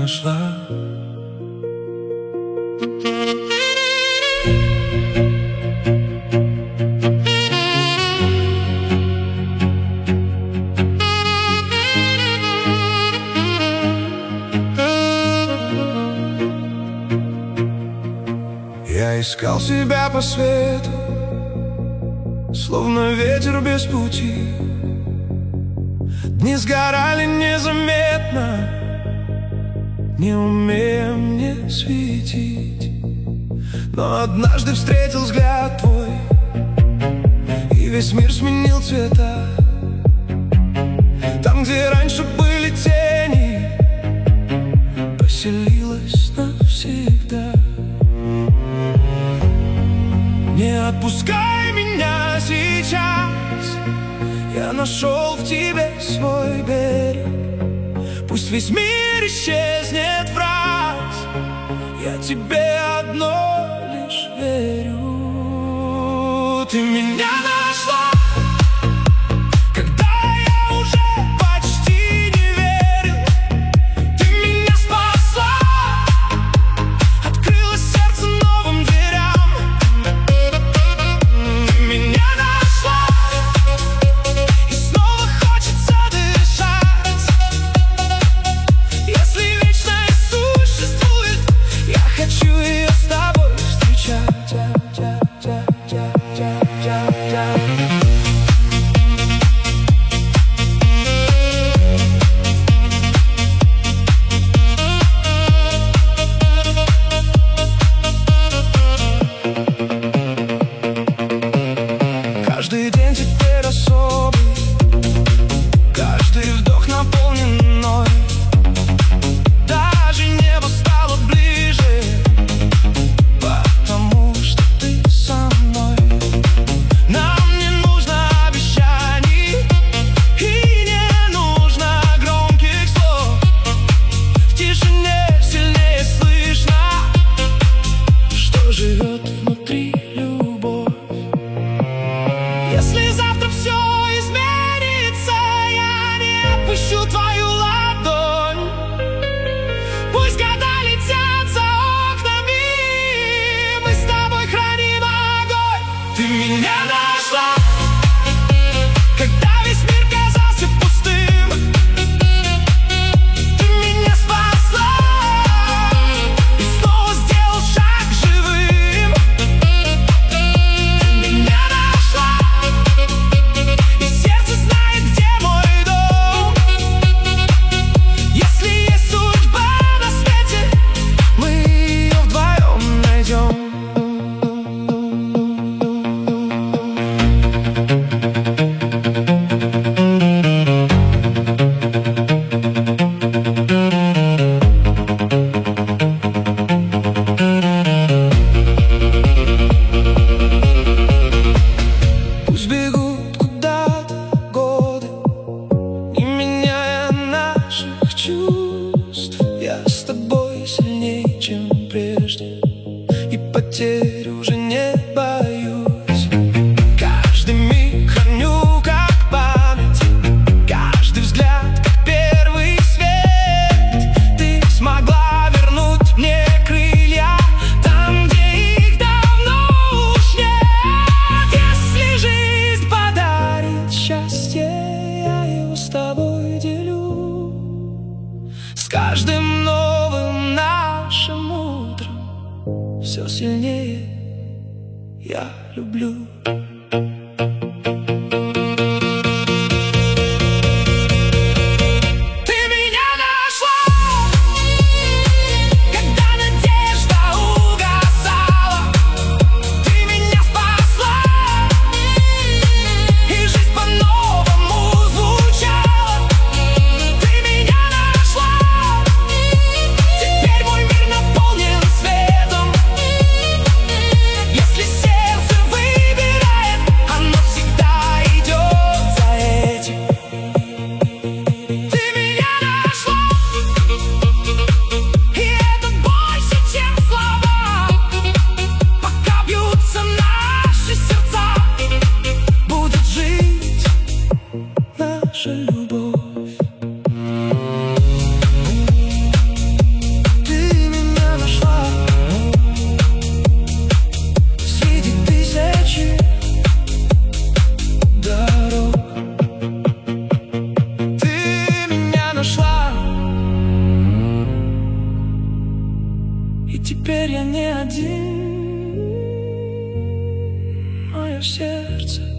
нашла. Я искал себя по свету, словно ветер без пути. Дни сгорали незаметно, не умея мне светить. Но однажды встретил взгляд твой, и весь мир сменил цвета. Там, где раньше были тени, поселилась навсегда. Не отпускай меня сейчас, я нашел в тебе свой берег. Пусть весь мир исчезнет враз, я тебе одно лишь верю. Ты меня нашла, когда я уже почти не верил. Ты меня спасла, открыла сердце новым дверям. Ты меня нашла, и снова хочется дышать. Если вечность существует, я хочу ее с тобой встречать. Каждый день теперь особый, каждый вдох наполнен мной. Даже небо стало ближе, потому что ты со мной. Нам не нужно обещаний и не нужно громких слов. В тишине сильнее слышно, что живет внутри любовь. Если завтра все изменится, я не отпущу твою ладонь. Пусть года летят за окнами, мы с тобой храним огонь. Ты меня нашла, когда весь мир казался пустым. Ты меня спасла и снова сделал шаг живым. Ты меня нашла, и сердце знает, где мой дом. Если есть судьба на свете, мы ее вдвоем найдем. Пусть бегут куда-то годы, не меняя наших чувств. Я с тобой сильнее, чем прежде, и потерь уже не боюсь. Каждый миг храню как память, каждый взгляд как первый свет. Ты смогла вернуть мне крылья там, где их давно уж нет. Если жизнь подарит счастье, я его с тобой делю. С каждым новым нашим утром все сильнее я люблю. Ты меня нашла, когда надежда угасала. Ты меня спасла, и жизнь по-новому звучала. Ты меня нашла, теперь мой мир наполнен светом. Если сердце выбирает Теперь я не один, мое сердце